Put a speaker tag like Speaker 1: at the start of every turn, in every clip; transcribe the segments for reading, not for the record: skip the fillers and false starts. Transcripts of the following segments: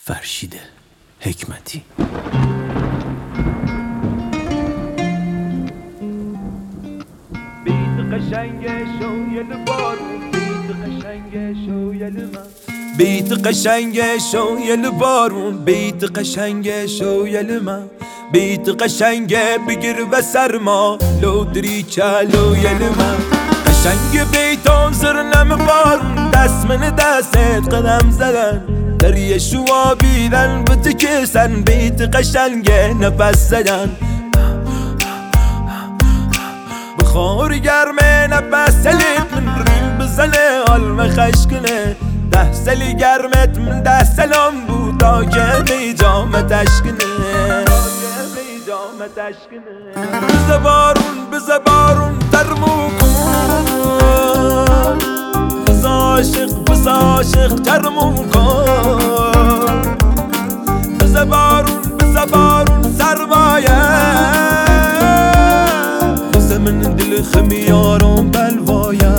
Speaker 1: فرشید حکمتی.
Speaker 2: بیت قشنگ شویل بارون، بیت قشنگ شویل من، بیت قشنگ شویل بارون، بیت قشنگ شویل من، بیت قشنگ بگیر و سرما لو دری چالو یل من، قشنگ بیتان زرنم بارون، دست من دستت قدم زدن دریه شوا بیدن بتکسن، بیت قشنگ نفس زدن بخور گرمه نفس سلیت من ریم بزنه علم خشکنه، ده سلی گرمت من ده سلام بود تا که میجامت اشکنه، بزه بارون ترمو کن، بز عاشق ترمو کن، بزه بارون سرمایه بزه من دل خمیارم بلوایه.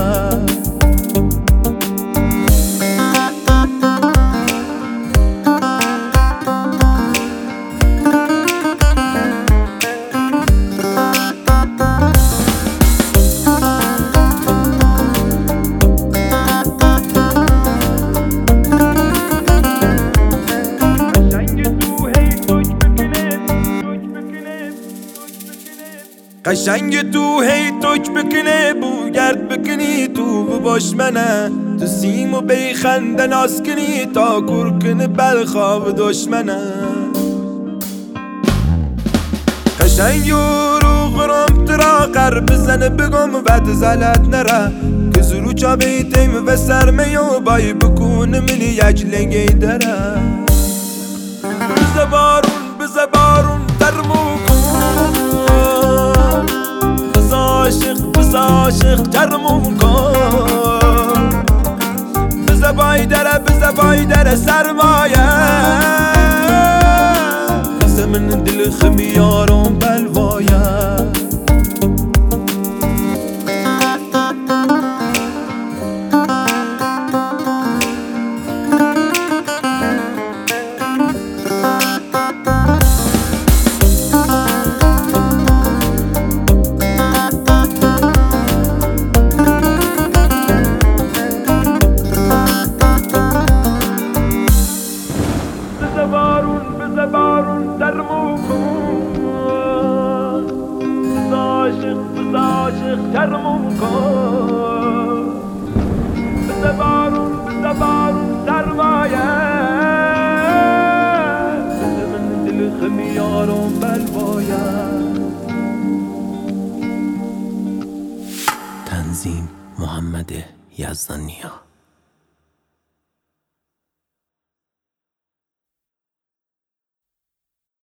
Speaker 2: قشنگ تو هی توک بکنه بو گرد بکنی تو بباش منه، تو سیمو بیخنده ناز کنی تا کرکن بلخواب دشمنه، قشنگ رو غرام ترا قر بزنه بگم بعد زلت نره، که زرو چا بیتیم و سرمیو بای بکون منی یک لنگی داره، بزه بارون ترمو کن، بز عاشق ترمو کن، بزه بای دره سرمایه بزه من دل خمیارم بلوایه. بزه بارون ترمو کن، بز عاشق ترمو کن، بزه بارون سرمایه بزه من دل خمیارم بلوایه.
Speaker 1: تنظیم محمد یزدانیا.